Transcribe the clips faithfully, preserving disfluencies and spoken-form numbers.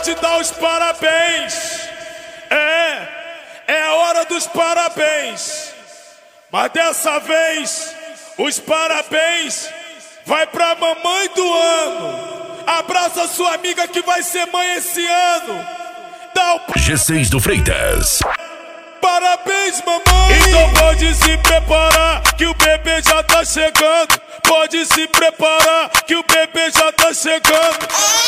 de dar os parabéns. É, é a hora dos parabéns. Mas dessa vez, os parabéns vai pra mamãe do ano. Abraça sua amiga que vai ser mãe esse ano. Dá o G seis do Freitas. Parabéns, mamãe. Então pode se preparar que o bebê já tá chegando. Pode se preparar que o bebê já tá chegando.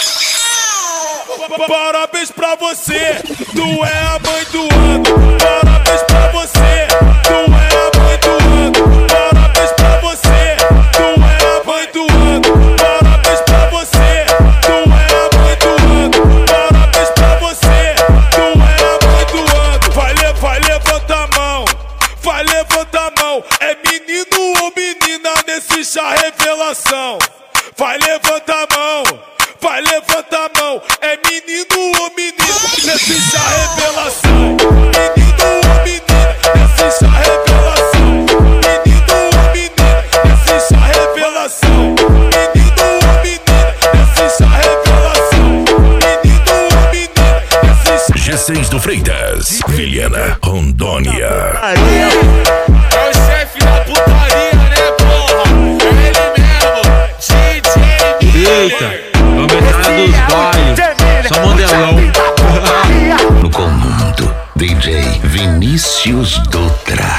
Parabéns pra você, tu é a mãe do ano. Parabéns pra você, tu é a mãe do ano. Parabéns pra você, tu é a mãe do ano. Parabéns pra você, tu é a mãe do ano. Parabéns pra você, tu é a mãe do ano. Vai, vai, levanta a mão, vai, levanta a mão. É menino ou menina nesse chá revelação? Vai, levanta a mão, vai, levanta a mão. É menino ou menina nesse chá revelação? Menino ou menina nesse chá revelação? Menino ou menina nesse chá revelação? Menino ou menina nesse chá revelação? Menino ou menina nesse chá... G seis do Freitas, Vilhena, Rondônia. É o chefe da putaria, né, porra? É ele mesmo, D J Eita, combinado dói, só modelão. No comando, D J Vinícius Dutra.